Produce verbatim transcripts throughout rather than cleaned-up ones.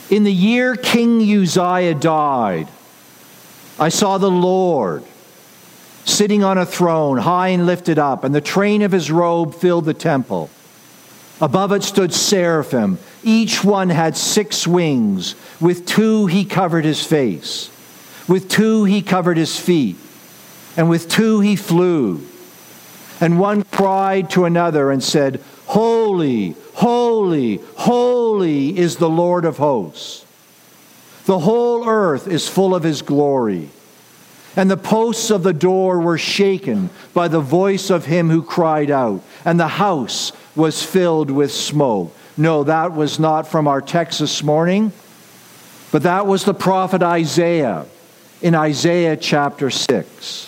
In the year King Uzziah died, I saw the Lord sitting on a throne, high and lifted up, and the train of his robe filled the temple. Above it stood seraphim. Each one had six wings. With two he covered his face. With two he covered his feet. And with two he flew. And one cried to another and said, Holy, holy, holy is the Lord of hosts. The whole earth is full of his glory. And the posts of the door were shaken by the voice of him who cried out, and the house was filled with smoke. No, that was not from our text this morning, but that was the prophet Isaiah in Isaiah chapter six.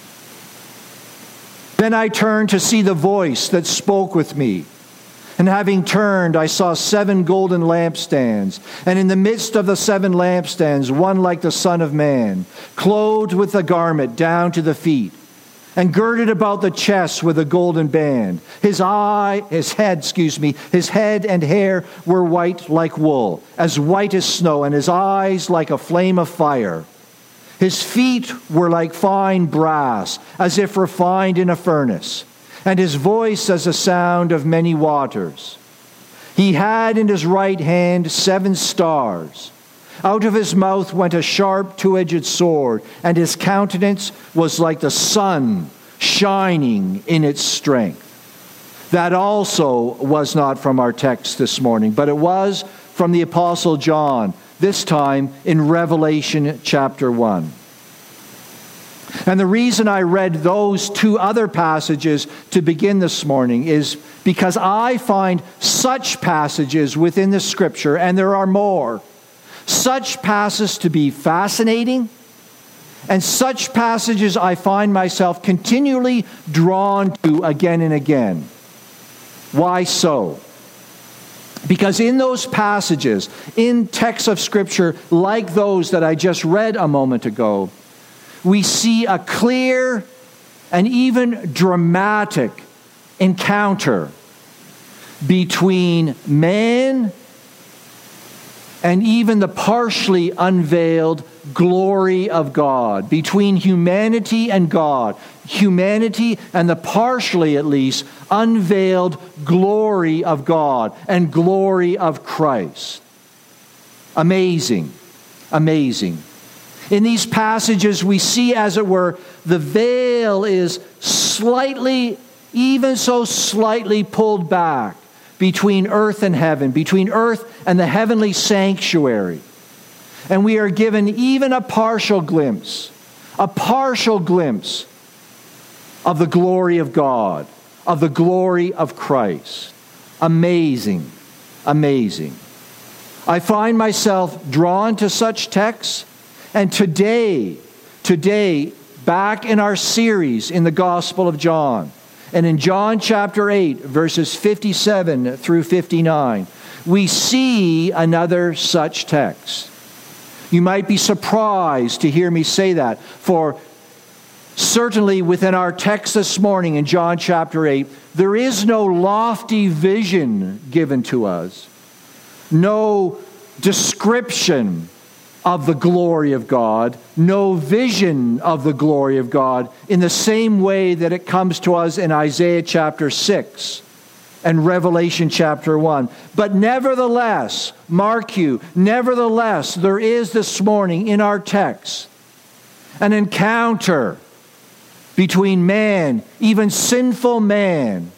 Then I turned to see the voice that spoke with me. And having turned, I saw seven golden lampstands, and in the midst of the seven lampstands, one like the Son of Man, clothed with a garment down to the feet, and girded about the chest with a golden band. His eye, his head, excuse me, his head and hair were white like wool, as white as snow, and his eyes like a flame of fire. His feet were like fine brass, as if refined in a furnace, and his voice as the sound of many waters. He had in his right hand seven stars. Out of his mouth went a sharp two-edged sword, and his countenance was like the sun shining in its strength. That also was not from our text this morning, but it was from the Apostle John, this time in Revelation chapter one. And the reason I read those two other passages to begin this morning is because I find such passages within the Scripture, and there are more, such passages to be fascinating, and such passages I find myself continually drawn to again and again. Why so? Because in those passages, in texts of Scripture like those that I just read a moment ago, we see a clear and even dramatic encounter between man and even the partially unveiled glory of God, between humanity and God, humanity and the partially, at least, unveiled glory of God and glory of Christ. Amazing, amazing. In these passages, we see, as it were, the veil is slightly, even so slightly pulled back between earth and heaven, between earth and the heavenly sanctuary. And we are given even a partial glimpse, a partial glimpse of the glory of God, of the glory of Christ. Amazing, amazing. I find myself drawn to such texts. And today, today, back in our series in the Gospel of John, and in John chapter eight, verses fifty-seven through fifty-nine, we see another such text. You might be surprised to hear me say that, for certainly within our text this morning in John chapter eight, there is no lofty vision given to us, no description of the glory of God, no vision of the glory of God in the same way that it comes to us in Isaiah chapter six and Revelation chapter one. But nevertheless, mark you, nevertheless, there is this morning in our text an encounter between man, even sinful man,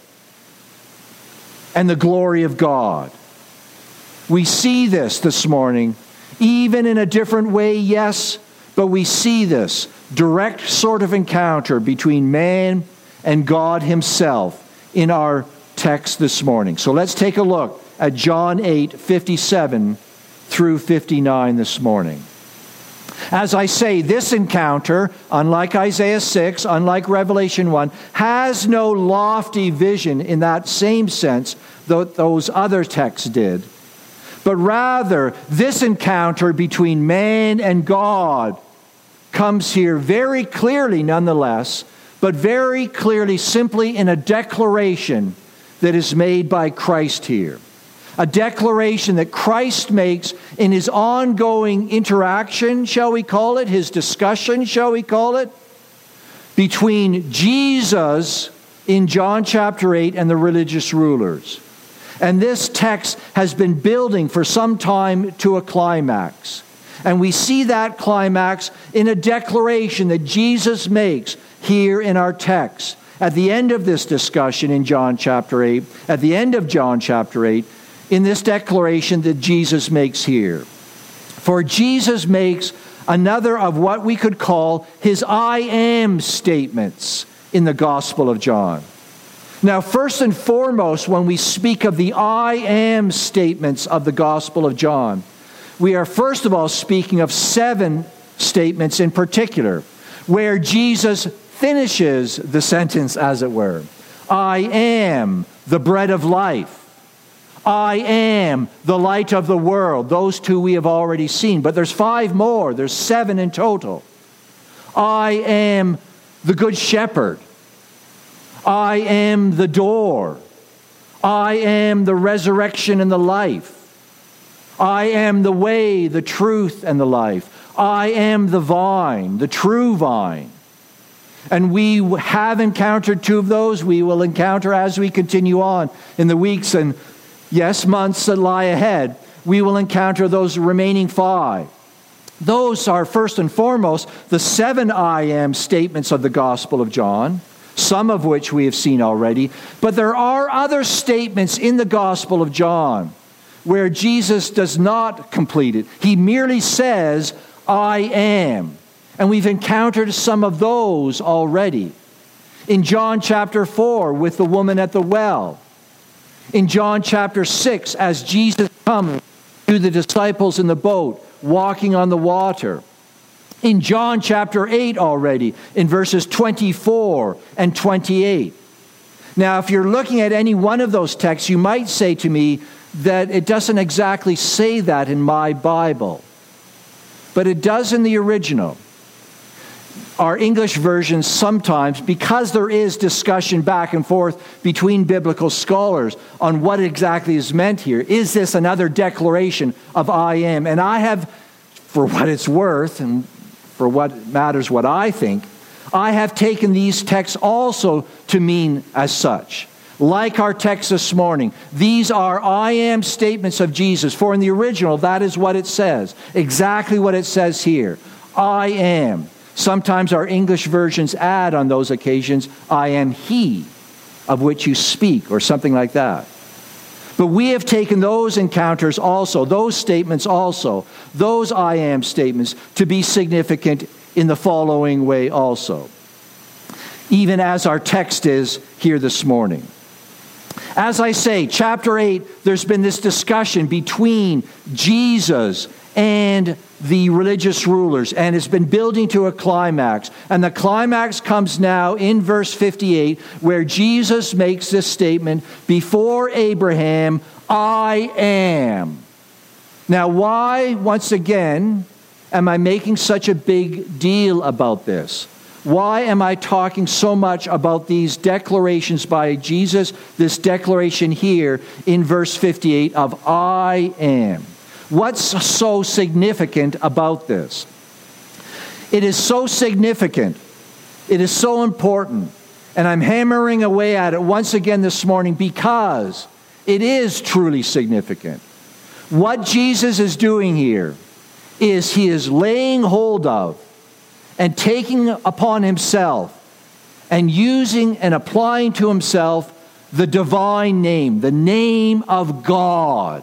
and the glory of God. We see this this morning, even in a different way, yes, but we see this direct sort of encounter between man and God himself in our text this morning. So let's take a look at John eight, fifty-seven through fifty-nine this morning. As I say, this encounter, unlike Isaiah six, unlike Revelation one, has no lofty vision in that same sense that those other texts did. But rather, this encounter between man and God comes here very clearly nonetheless, but very clearly simply in a declaration that is made by Christ here. a declaration that Christ makes in his ongoing interaction, shall we call it, his discussion, shall we call it, between Jesus in John chapter eight and the religious rulers. And this text has been building for some time to a climax. And we see that climax in a declaration that Jesus makes here in our text. At the end of this discussion in John chapter eight, at the end of John chapter eight, in this declaration that Jesus makes here. For Jesus makes another of what we could call his I am statements in the Gospel of John. Now, first and foremost, when we speak of the I am statements of the Gospel of John, we are first of all speaking of seven statements in particular, where Jesus finishes the sentence, as it were. I am the bread of life. I am the light of the world. Those two we have already seen, but there's five more. There's seven in total. I am the good shepherd. I am the door. I am the resurrection and the life. I am the way, the truth, and the life. I am the vine, the true vine. And we have encountered two of those. We will encounter as we continue on in the weeks and, yes, months that lie ahead. We will encounter those remaining five. Those are, first and foremost, the seven I am statements of the Gospel of John, some of which we have seen already. But there are other statements in the Gospel of John where Jesus does not complete it. He merely says, I am. And we've encountered some of those already. In John chapter four, with the woman at the well. In John chapter six, as Jesus comes to the disciples in the boat, walking on the water. In John chapter eight already, in verses twenty-four and twenty-eight. Now, if you're looking at any one of those texts, you might say to me that it doesn't exactly say that in my Bible. But it does in the original. Our English versions sometimes, because there is discussion back and forth between biblical scholars on what exactly is meant here, is this another declaration of I am? And I have, for what it's worth, and for what matters what I think, I have taken these texts also to mean as such. Like our text this morning, these are I am statements of Jesus. For in the original, that is what it says. Exactly what it says here. I am. Sometimes our English versions add on those occasions, I am he of which you speak, or something like that. But we have taken those encounters also, those statements also, those I am statements to be significant in the following way also. Even as our text is here this morning. As I say, chapter eight, there's been this discussion between Jesus and the religious rulers, and it's been building to a climax. And the climax comes now in verse fifty-eight, where Jesus makes this statement, before Abraham, I am. Now, why, once again, am I making such a big deal about this? Why am I talking so much about these declarations by Jesus, this declaration here in verse fifty-eight of I am? What's so significant about this? It is so significant. It is so important. And I'm hammering away at it once again this morning because it is truly significant. What Jesus is doing here is he is laying hold of and taking upon himself and using and applying to himself the divine name, the name of God.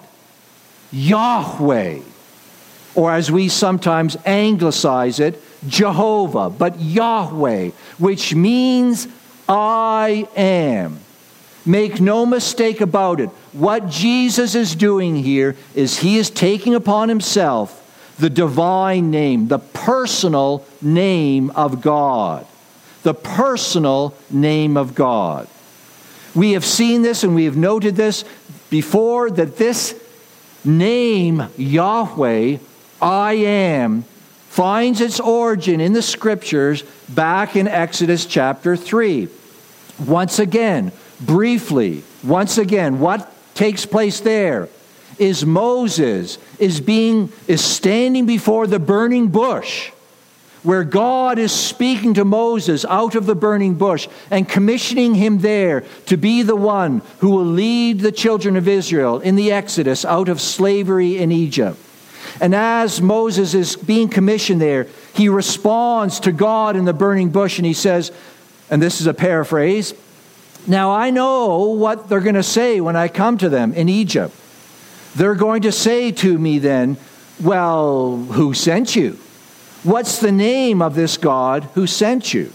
Yahweh, or as we sometimes anglicize it, Jehovah, but Yahweh, which means I am. Make no mistake about it. What Jesus is doing here is he is taking upon himself the divine name, the personal name of God. The personal name of God. We have seen this and we have noted this before, that this name, Yahweh, I am, finds its origin in the Scriptures back in Exodus chapter three. Once again, briefly, once again, what takes place there? is Moses is being is standing before the burning bush, where God is speaking to Moses out of the burning bush and commissioning him there to be the one who will lead the children of Israel in the Exodus out of slavery in Egypt. And as Moses is being commissioned there, he responds to God in the burning bush and he says, and this is a paraphrase, "Now I know what they're going to say when I come to them in Egypt. They're going to say to me then, 'Well, who sent you? What's the name of this God who sent you?'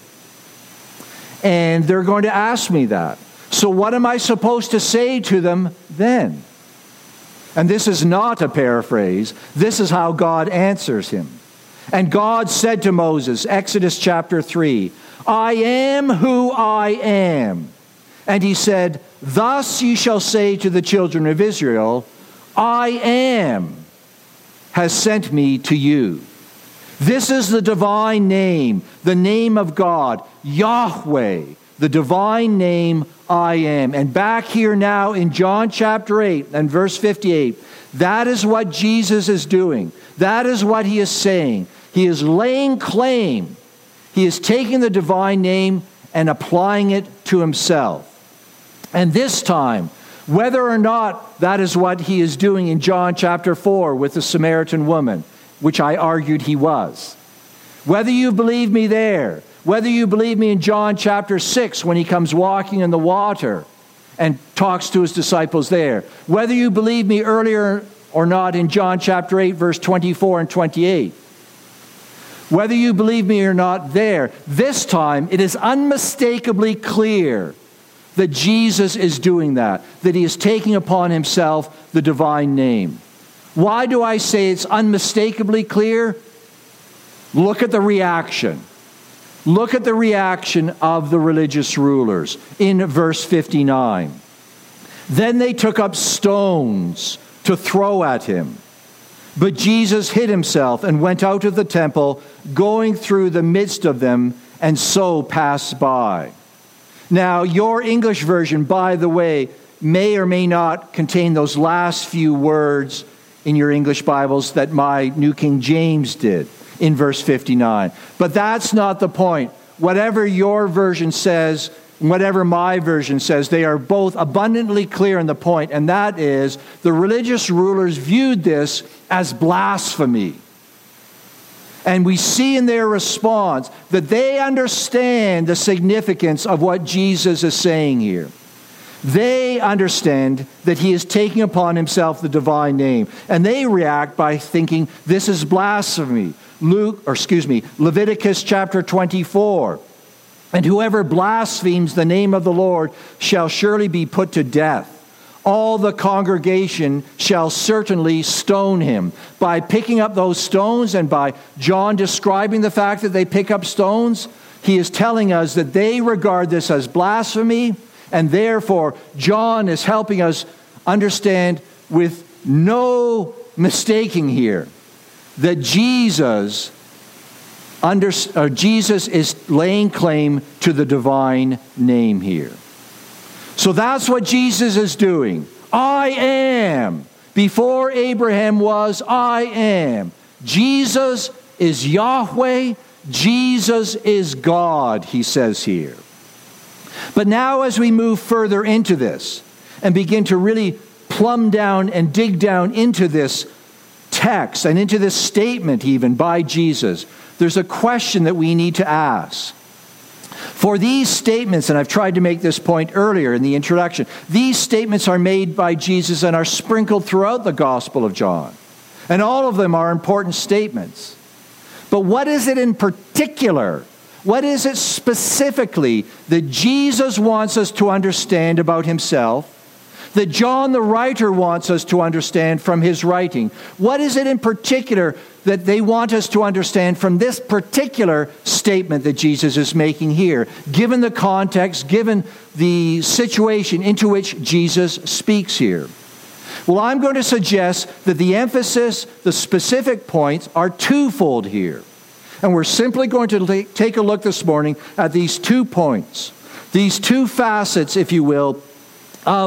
And they're going to ask me that. So what am I supposed to say to them then?" And this is not a paraphrase. This is how God answers him. "And God said to Moses," Exodus chapter three, "I am who I am." And he said, "Thus you shall say to the children of Israel, 'I am has sent me to you.'" This is the divine name, the name of God, Yahweh, the divine name, I am. And back here now in John chapter eight and verse fifty-eight, that is what Jesus is doing. That is what he is saying. He is laying claim. He is taking the divine name and applying it to himself. And this time, whether or not that is what he is doing in John chapter four with the Samaritan woman, which I argued he was, whether you believe me there, whether you believe me in John chapter six when he comes walking in the water and talks to his disciples there, whether you believe me earlier or not in John chapter eight, verse twenty-four and twenty-eight, whether you believe me or not there, this time it is unmistakably clear that Jesus is doing that, that he is taking upon himself the divine name. Why do I say it's unmistakably clear? Look at the reaction. Look at the reaction of the religious rulers in verse fifty-nine. "Then they took up stones to throw at him. But Jesus hid himself and went out of the temple, going through the midst of them, and so passed by." Now, your English version, by the way, may or may not contain those last few words in your English Bibles that my New King James did in verse fifty-nine. But that's not the point. Whatever your version says, whatever my version says, they are both abundantly clear in the point, and that is the religious rulers viewed this as blasphemy. And we see in their response that they understand the significance of what Jesus is saying here. They understand that he is taking upon himself the divine name. And they react by thinking this is blasphemy. Luke, or excuse me, Leviticus chapter twenty-four. "And whoever blasphemes the name of the Lord shall surely be put to death. All the congregation shall certainly stone him." By picking up those stones and by John describing the fact that they pick up stones, he is telling us that they regard this as blasphemy, and therefore John is helping us understand with no mistaking here that Jesus, under, uh, Jesus is laying claim to the divine name here. So that's what Jesus is doing. I am. Before Abraham was, I am. Jesus is Yahweh. Jesus is God, he says here. But now as we move further into this and begin to really plumb down and dig down into this text and into this statement even by Jesus, there's a question that we need to ask. For these statements, and I've tried to make this point earlier in the introduction, these statements are made by Jesus and are sprinkled throughout the Gospel of John. And all of them are important statements. But what is it in particular? What is it specifically that Jesus wants us to understand about himself, that John the writer wants us to understand from his writing? What is it in particular that they want us to understand from this particular statement that Jesus is making here, given the context, given the situation into which Jesus speaks here? Well, I'm going to suggest that the emphasis, the specific points, are twofold here. And we're simply going to take a look this morning at these two points, these two facets, if you will, of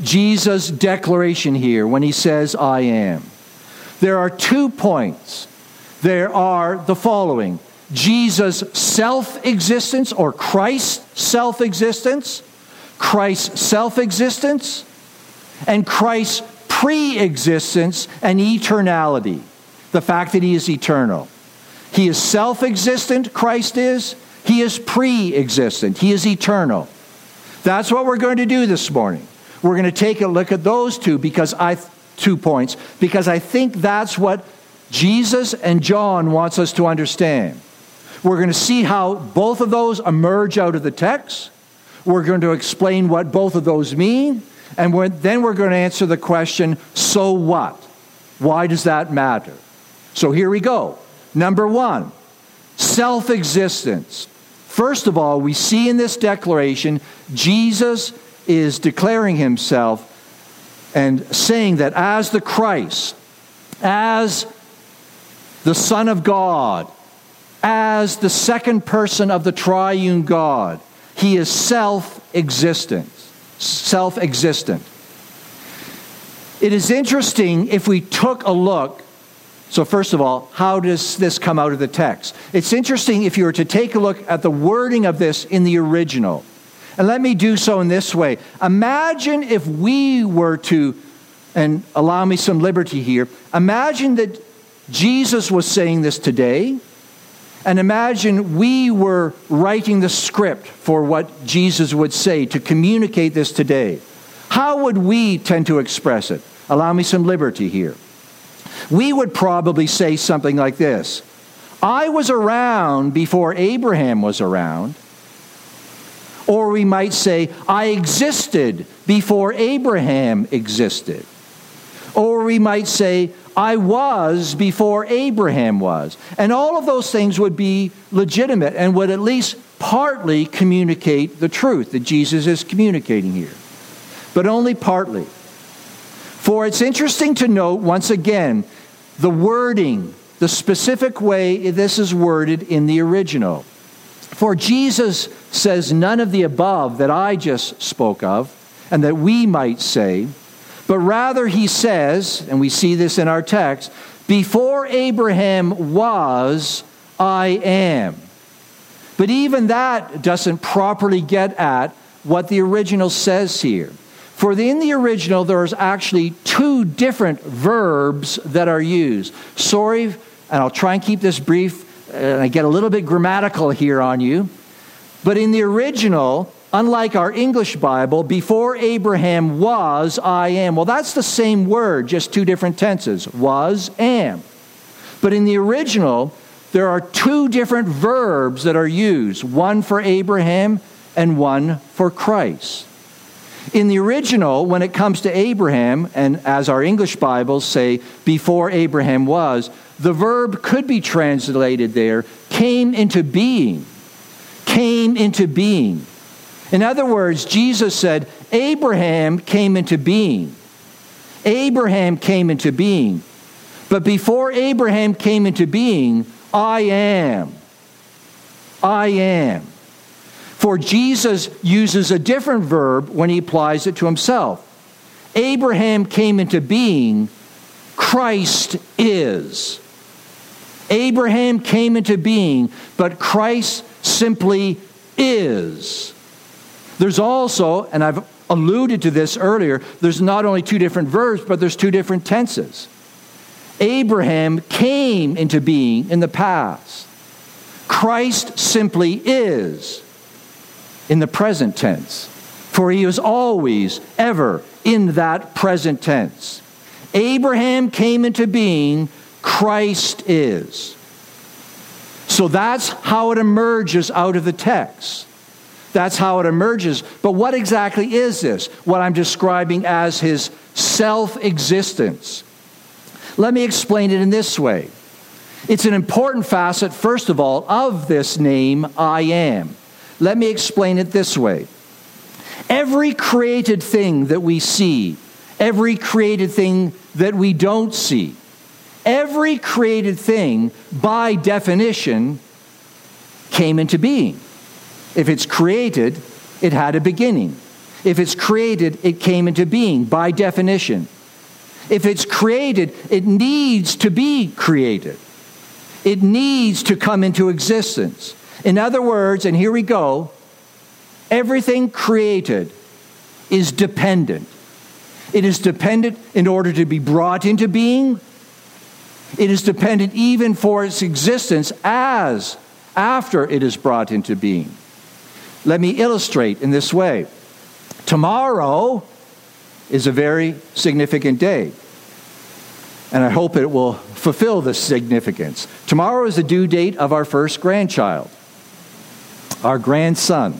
Jesus' declaration here when he says, I am. There are two points. There are the following: Jesus' self-existence, or Christ's self-existence, Christ's self-existence, and Christ's pre-existence and eternality. The fact that he is eternal. He is self-existent, Christ is. He is pre-existent. He is eternal. That's what we're going to do this morning. We're going to take a look at those two because I two points because I think that's what Jesus and John wants us to understand. We're going to see how both of those emerge out of the text. We're going to explain what both of those mean, and we're, then we're going to answer the question, so what? Why does that matter? So here we go. Number one, self-existence. First of all, we see in this declaration, Jesus is declaring himself and saying that as the Christ, as the Son of God, as the second person of the triune God, he is self-existent. Self-existent. It is interesting if we took a look. So first of all, how does this come out of the text? It's interesting if you were to take a look at the wording of this in the original. And let me do so in this way. Imagine if we were to, and allow me some liberty here, imagine that Jesus was saying this today, and imagine we were writing the script for what Jesus would say to communicate this today. How would we tend to express it? Allow me some liberty here. We would probably say something like this: I was around before Abraham was around. Or we might say, I existed before Abraham existed. Or we might say, I was before Abraham was. And all of those things would be legitimate and would at least partly communicate the truth that Jesus is communicating here. But only partly. For it's interesting to note, once again, the wording, the specific way this is worded in the original. For Jesus says none of the above that I just spoke of, and that we might say, but rather he says, and we see this in our text, before Abraham was, I am. But even that doesn't properly get at what the original says here. For in the original, there's actually two different verbs that are used. Sorry, and I'll try and keep this brief, and I get a little bit grammatical here on you. But in the original, unlike our English Bible, before Abraham was, I am. Well, that's the same word, just two different tenses. Was, am. But in the original, there are two different verbs that are used. One for Abraham and one for Christ. In the original, when it comes to Abraham, and as our English Bibles say, before Abraham was, the verb could be translated there, came into being. Came into being. In other words, Jesus said, Abraham came into being. Abraham came into being. But before Abraham came into being, I am. I am. For Jesus uses a different verb when he applies it to himself. Abraham came into being, Christ is. Abraham came into being, but Christ simply is. There's also, and I've alluded to this earlier, there's not only two different verbs, but there's two different tenses. Abraham came into being in the past. Christ simply is in the present tense, for he is always, ever in that present tense. Abraham came into being, Christ is. So that's how it emerges out of the text. That's how it emerges. But what exactly is this? What I'm describing as his self-existence. Let me explain it in this way. It's an important facet, first of all, of this name, I am. Let me explain it this way. Every created thing that we see, every created thing that we don't see, every created thing, by definition, came into being. If it's created, it had a beginning. If it's created, it came into being by definition. If it's created, it needs to be created. It needs to come into existence. In other words, and here we go, everything created is dependent. It is dependent in order to be brought into being. It is dependent even for its existence as after it is brought into being. Let me illustrate in this way. Tomorrow is a very significant day, and I hope it will fulfill this significance. Tomorrow is the due date of our first grandchild, our grandson.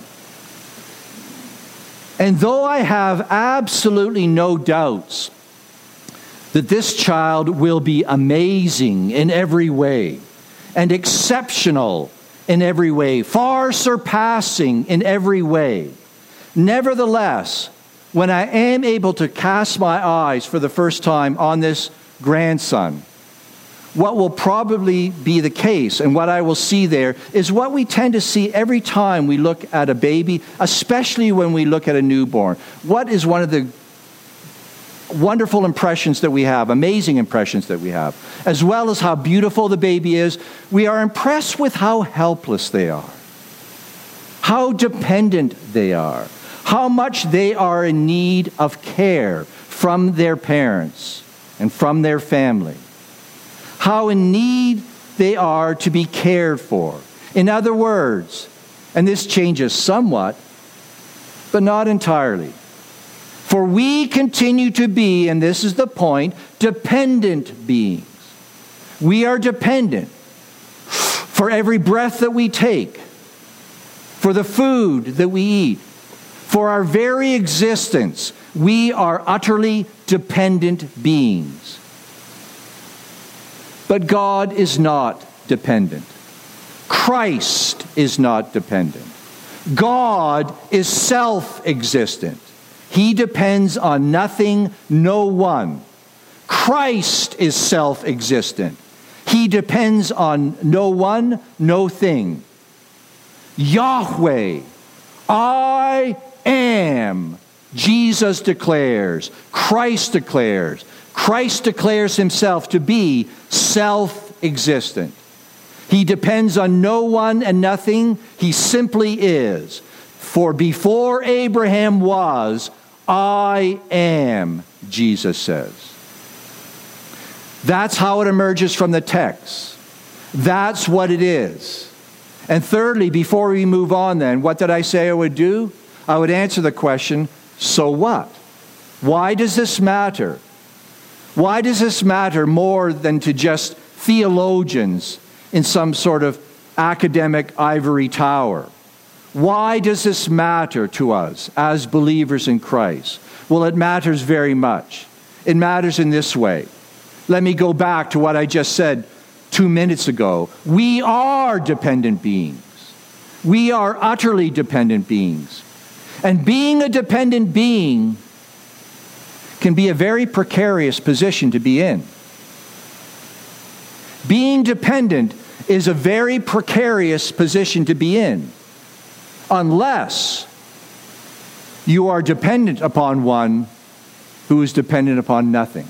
And though I have absolutely no doubts that this child will be amazing in every way and exceptional in every way, far surpassing in every way, nevertheless, when I am able to cast my eyes for the first time on this grandson, what will probably be the case and what I will see there is what we tend to see every time we look at a baby, especially when we look at a newborn. What is one of the wonderful impressions that we have, amazing impressions that we have, as well as how beautiful the baby is? We are impressed with how helpless they are, how dependent they are, how much they are in need of care from their parents and from their family, how in need they are to be cared for. In other words, and this changes somewhat, but not entirely, for we continue to be, and this is the point, dependent beings. We are dependent for every breath that we take, for the food that we eat, for our very existence. We are utterly dependent beings. But God is not dependent. Christ is not dependent. God is self-existent. He depends on nothing, no one. Christ is self-existent. He depends on no one, no thing. Yahweh, I am, Jesus declares, Christ declares. Christ declares himself to be self-existent. He depends on no one and nothing. He simply is. For before Abraham was, I am, Jesus says. That's how it emerges from the text. That's what it is. And thirdly, before we move on then, what did I say I would do? I would answer the question, so what? Why does this matter? Why does this matter more than to just theologians in some sort of academic ivory tower? Why does this matter to us as believers in Christ? Well, it matters very much. It matters in this way. Let me go back to what I just said two minutes ago. We are dependent beings. We are utterly dependent beings. And being a dependent being can be a very precarious position to be in. Being dependent is a very precarious position to be in, unless you are dependent upon one who is dependent upon nothing.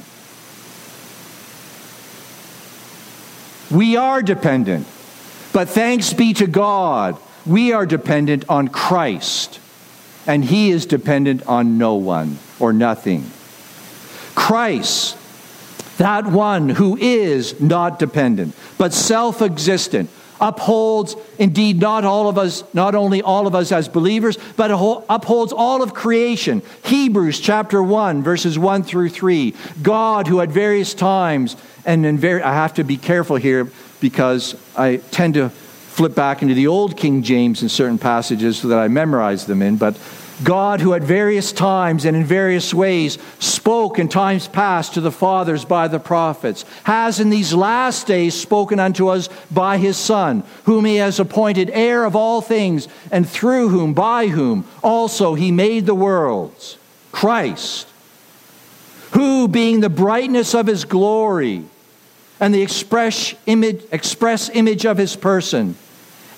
We are dependent, but thanks be to God, we are dependent on Christ, and He is dependent on no one or nothing. Christ, that one who is not dependent, but self-existent, upholds indeed not all of us, not only all of us as believers, but upholds all of creation. Hebrews chapter one, verses one through three. God, who at various times, and in very, I have to be careful here because I tend to flip back into the old King James in certain passages so that I memorize them in, but God, who at various times and in various ways spoke in times past to the fathers by the prophets, has in these last days spoken unto us by His Son, whom He has appointed heir of all things, and through whom, by whom, also He made the worlds. Christ, who, being the brightness of His glory and the express image, express image of His person,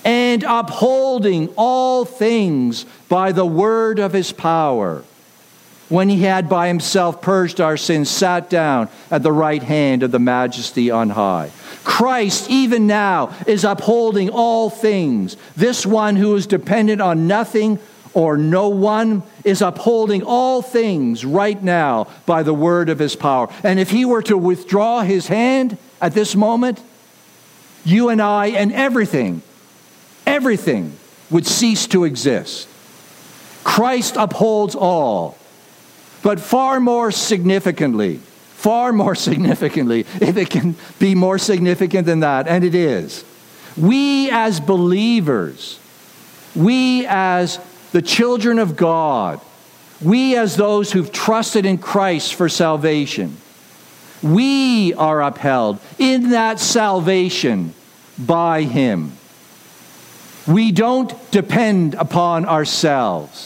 and upholding all things by the word of his power, when he had by himself purged our sins, sat down at the right hand of the majesty on high. Christ, even now, is upholding all things. This one who is dependent on nothing or no one is upholding all things right now by the word of his power. And if he were to withdraw his hand at this moment, you and I and everything, everything would cease to exist. Christ upholds all. But far more significantly, far more significantly, if it can be more significant than that, and it is, we as believers, we as the children of God, we as those who've trusted in Christ for salvation, we are upheld in that salvation by him. We don't depend upon ourselves.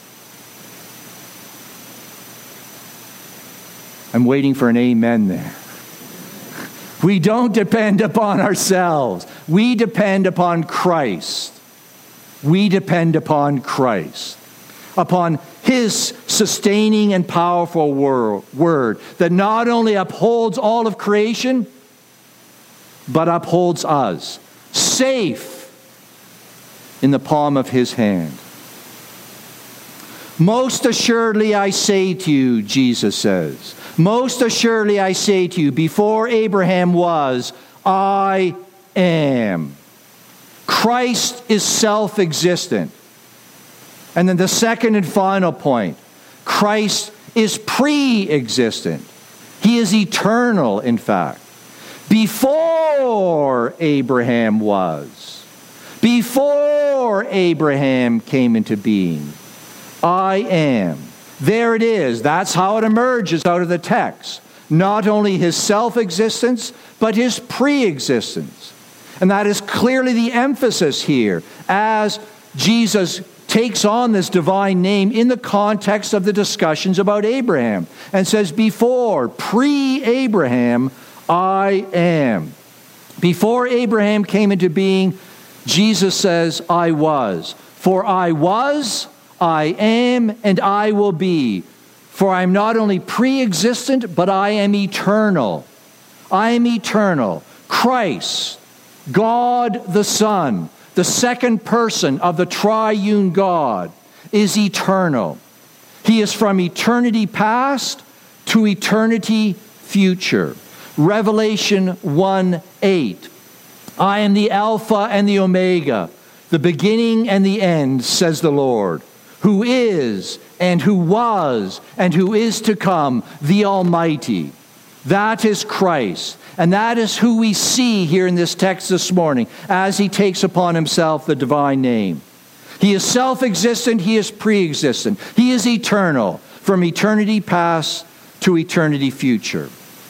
I'm waiting for an amen there. We don't depend upon ourselves. We depend upon Christ. We depend upon Christ. Upon his sustaining and powerful word that not only upholds all of creation, but upholds us, safe in the palm of his hand. Most assuredly I say to you, Jesus says, most assuredly I say to you, before Abraham was, I am. Christ is self-existent. And then the second and final point, Christ is pre-existent. He is eternal, in fact. Before Abraham was, before Abraham came into being, I am. There it is. That's how it emerges out of the text. Not only his self-existence, but his pre-existence. And that is clearly the emphasis here as Jesus takes on this divine name in the context of the discussions about Abraham and says, before, pre-Abraham, I am. Before Abraham came into being, Jesus says, I was. For I was, I am, and I will be. For I am not only pre-existent, but I am eternal. I am eternal. Christ, God the Son, the second person of the triune God, is eternal. He is from eternity past to eternity future. Revelation one eight. I am the Alpha and the Omega, the beginning and the end, says the Lord, who is and who was and who is to come, the Almighty. That is Christ. And that is who we see here in this text this morning as he takes upon himself the divine name. He is self-existent. He is pre-existent. He is eternal, from eternity past to eternity future.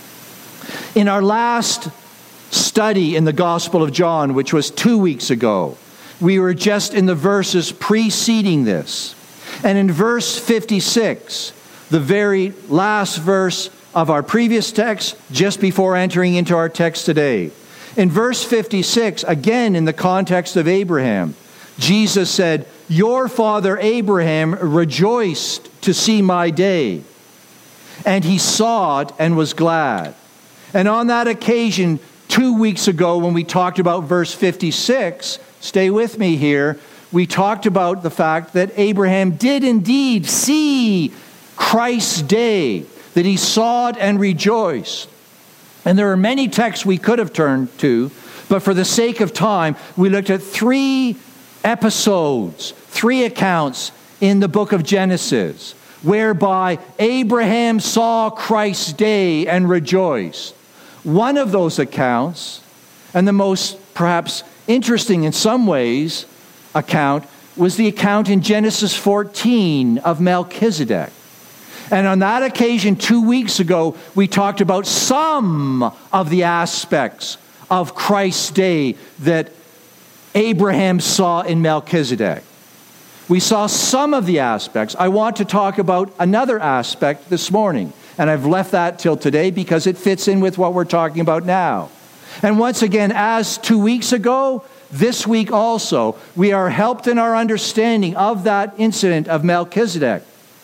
In our last study in the Gospel of John, which was two weeks ago, we were just in the verses preceding this. And in verse fifty-six, the very last verse of our previous text, just before entering into our text today, in verse fifty-six, again in the context of Abraham, Jesus said, your father Abraham rejoiced to see my day, and he saw it and was glad. And on that occasion, two weeks ago, when we talked about verse fifty-six, stay with me here, we talked about the fact that Abraham did indeed see Christ's day, that he saw it and rejoiced. And there are many texts we could have turned to, but for the sake of time, we looked at three episodes, three accounts in the book of Genesis, whereby Abraham saw Christ's day and rejoiced. One of those accounts, and the most perhaps interesting in some ways account, was the account in Genesis fourteen of Melchizedek. And on that occasion, two weeks ago, we talked about some of the aspects of Christ's day that Abraham saw in Melchizedek. We saw some of the aspects. I want to talk about another aspect this morning, and I've left that till today because it fits in with what we're talking about now. And once again, as two weeks ago, this week also, we are helped in our understanding of that incident of Melchizedek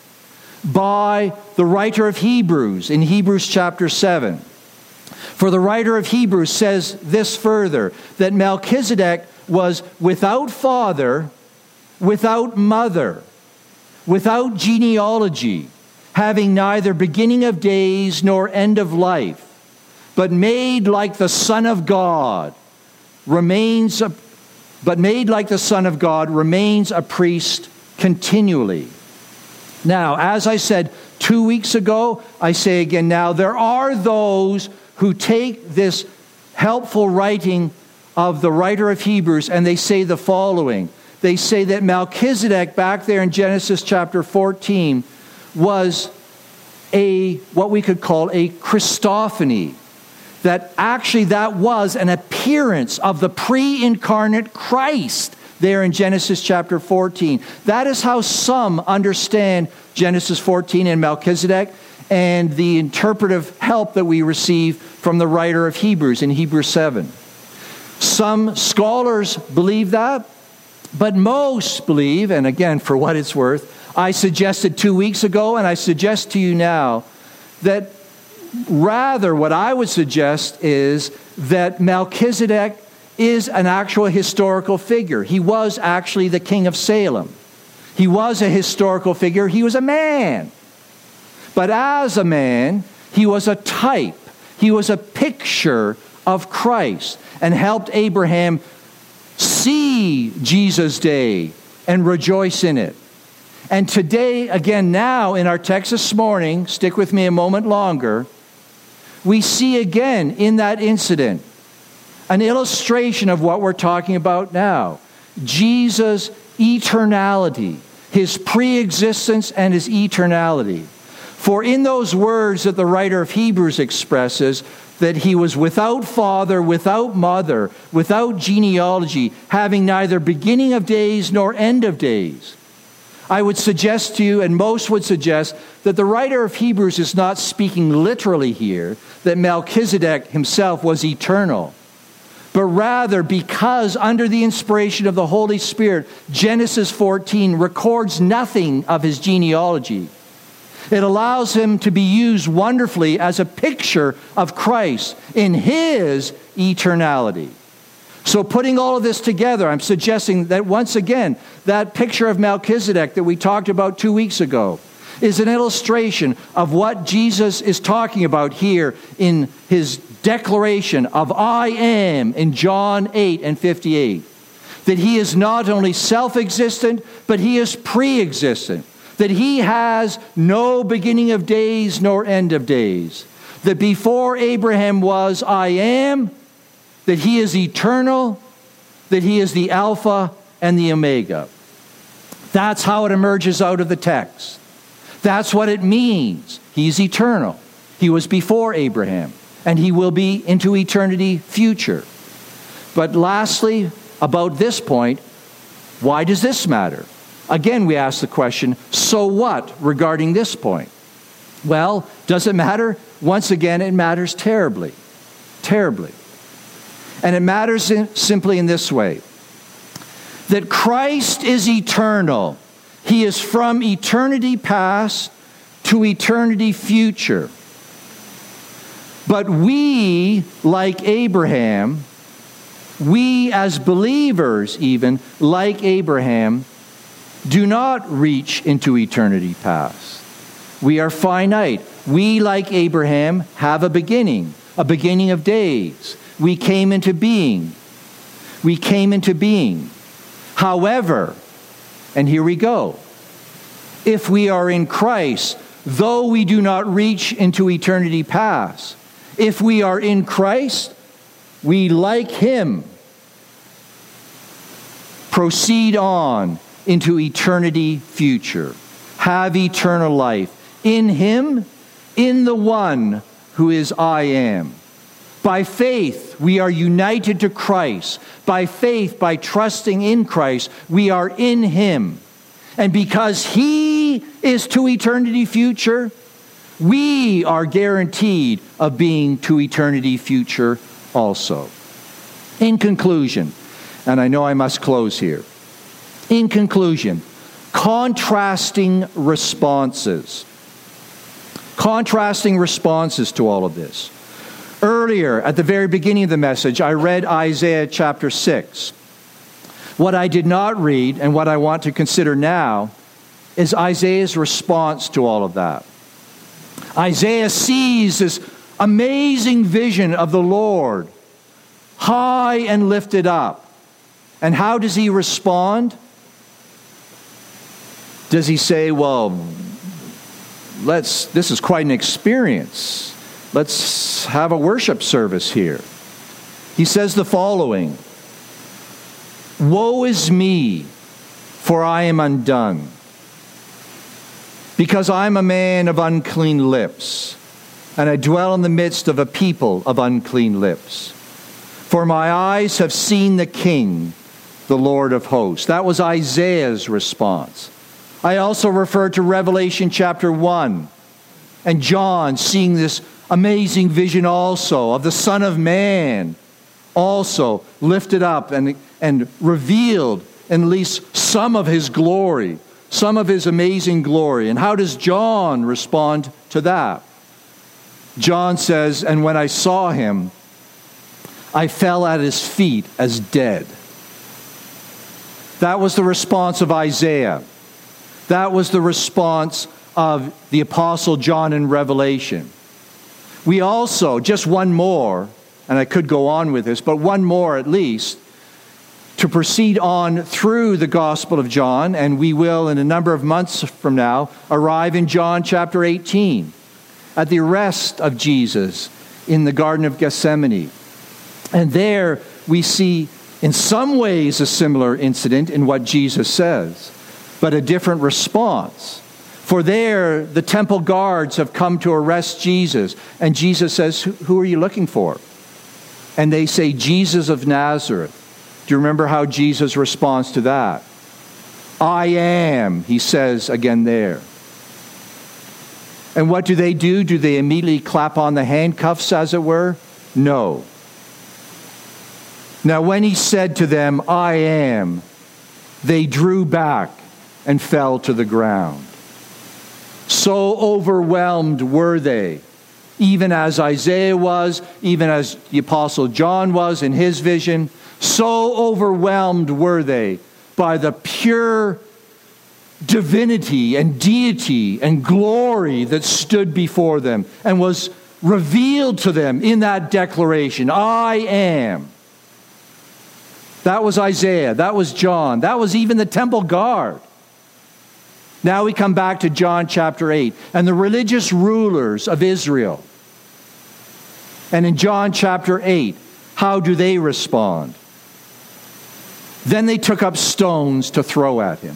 by the writer of Hebrews in Hebrews chapter seven. For the writer of Hebrews says this further, that Melchizedek was without father, without mother, without genealogy, having neither beginning of days nor end of life, but made like the Son of God, remains a, but made like the Son of God, remains a priest continually. Now, as I said two weeks ago, I say again now, there are those who take this helpful writing of the writer of Hebrews and they say the following. They say that Melchizedek back there in Genesis chapter fourteen was a, what we could call a Christophany. That actually that was an appearance of the pre-incarnate Christ there in Genesis chapter fourteen. That is how some understand Genesis fourteen and Melchizedek and the interpretive help that we receive from the writer of Hebrews in Hebrews seven. Some scholars believe that, but most believe, and again, for what it's worth, I suggested two weeks ago, and I suggest to you now, that rather what I would suggest is that Melchizedek is an actual historical figure. He was actually the king of Salem. He was a historical figure. He was a man. But as a man, he was a type. He was a picture of Christ and helped Abraham see Jesus' day and rejoice in it. And today, again now in our text this morning, stick with me a moment longer, we see again in that incident an illustration of what we're talking about now. Jesus' eternality, his pre-existence and his eternality. For in those words that the writer of Hebrews expresses, that he was without father, without mother, without genealogy, having neither beginning of days nor end of days. I would suggest to you, and most would suggest, that the writer of Hebrews is not speaking literally here, that Melchizedek himself was eternal. But rather, because under the inspiration of the Holy Spirit, Genesis fourteen records nothing of his genealogy. It allows him to be used wonderfully as a picture of Christ in his eternality. So putting all of this together, I'm suggesting that once again, that picture of Melchizedek that we talked about two weeks ago is an illustration of what Jesus is talking about here in his declaration of I am in John eight and fifty-eight. That he is not only self-existent, but he is pre-existent. That he has no beginning of days nor end of days. That before Abraham was, I am. That he is eternal. That he is the Alpha and the Omega. That's how it emerges out of the text. That's what it means. He's eternal. He was before Abraham. And he will be into eternity future. But lastly, about this point, why does this matter? Again, we ask the question, so what regarding this point? Well, does it matter? Once again, it matters terribly. Terribly. And it matters in, simply in this way. That Christ is eternal. He is from eternity past to eternity future. But we, like Abraham, we as believers even, like Abraham, do not reach into eternity past. We are finite. We, like Abraham, have a beginning, a beginning of days. We came into being. We came into being. However, and here we go, if we are in Christ, though we do not reach into eternity past, if we are in Christ, we, like him, proceed on into eternity future, have eternal life in him, in the one who is I am. By faith, we are united to Christ. By faith, by trusting in Christ, we are in him. And because he is to eternity future, we are guaranteed of being to eternity future also. In conclusion, And I know I must close here. In conclusion, contrasting responses. Contrasting responses to all of this. Earlier, at the very beginning of the message, I read Isaiah chapter six. What I did not read, and what I want to consider now, is Isaiah's response to all of that. Isaiah sees this amazing vision of the Lord, high and lifted up. And how does he respond? Does he say, well, let's, this is quite an experience. Let's have a worship service here. He says the following, "Woe is me, for I am undone, because I am a man of unclean lips, and I dwell in the midst of a people of unclean lips. For my eyes have seen the King, the Lord of hosts." That was Isaiah's response. I also refer to Revelation chapter one, and John seeing this amazing vision also of the Son of Man, also lifted up and, and revealed at least some of his glory, some of his amazing glory. And how does John respond to that? John says, "And when I saw him, I fell at his feet as dead." That was the response of Isaiah. That was the response of the Apostle John in Revelation. We also, just one more, and I could go on with this, but one more at least, to proceed on through the Gospel of John, and we will in a number of months from now arrive in John chapter eighteen, at the arrest of Jesus in the Garden of Gethsemane. And there we see in some ways a similar incident in what Jesus says, but a different response. For there, the temple guards have come to arrest Jesus. And Jesus says, "Who are you looking for?" And they say, "Jesus of Nazareth." Do you remember how Jesus responds to that? "I am," he says again there. And what do they do? Do they immediately clap on the handcuffs, as it were? No. Now, when he said to them, "I am," they drew back and fell to the ground. So overwhelmed were they, even as Isaiah was, even as the Apostle John was in his vision. So overwhelmed were they by the pure divinity and deity and glory that stood before them and was revealed to them in that declaration, "I am." That was Isaiah. That was John. That was even the temple guard. Now we come back to John chapter eight and the religious rulers of Israel. And in John chapter eight, how do they respond? Then they took up stones to throw at him.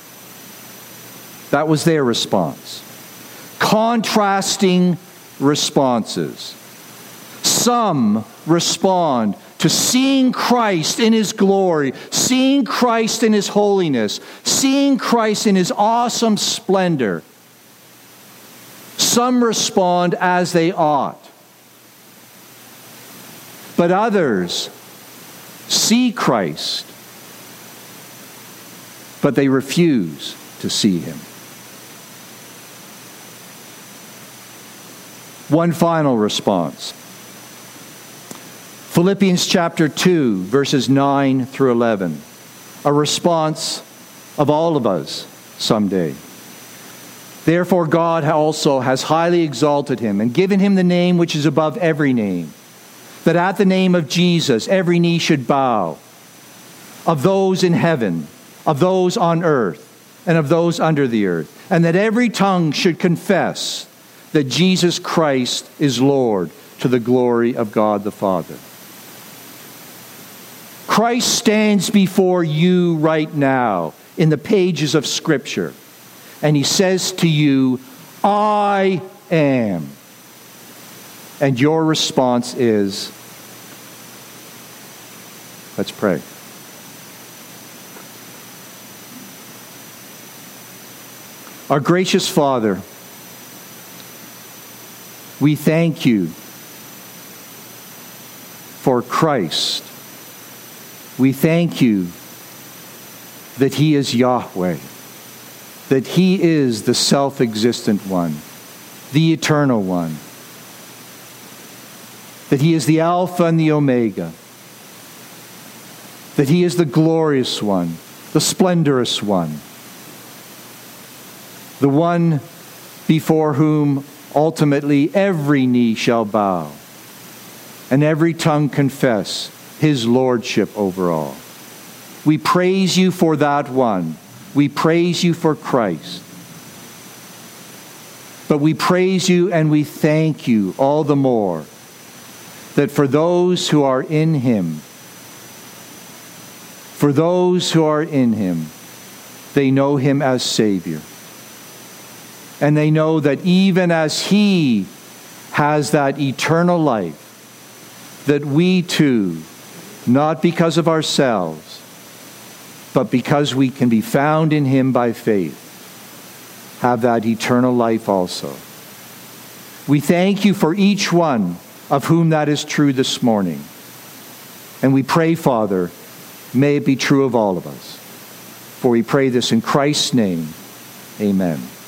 That was their response. Contrasting responses. Some respond to seeing Christ in his glory, seeing Christ in his holiness, seeing Christ in his awesome splendor. Some respond as they ought. But others see Christ, but they refuse to see him. One final response. Philippians chapter two, verses nine through eleven. A response of all of us someday. "Therefore God also has highly exalted him and given him the name which is above every name, that at the name of Jesus every knee should bow, of those in heaven, of those on earth, and of those under the earth, and that every tongue should confess that Jesus Christ is Lord, to the glory of God the Father." Christ stands before you right now in the pages of Scripture, and he says to you, "I am." And your response is, let's pray. Our gracious Father, we thank you for Christ, We thank you that he is Yahweh, that he is the self-existent one, the eternal one, that he is the Alpha and the Omega, that he is the glorious one, the splendorous one, the one before whom ultimately every knee shall bow and every tongue confess his lordship over all. We praise you for that one. We praise you for Christ. But we praise you and we thank you all the more that for those who are in him, for those who are in him, they know him as Savior. And they know that even as he has that eternal life, that we too, not because of ourselves, but because we can be found in him by faith, have that eternal life also. We thank you for each one of whom that is true this morning. And we pray, Father, may it be true of all of us. For we pray this in Christ's name. Amen.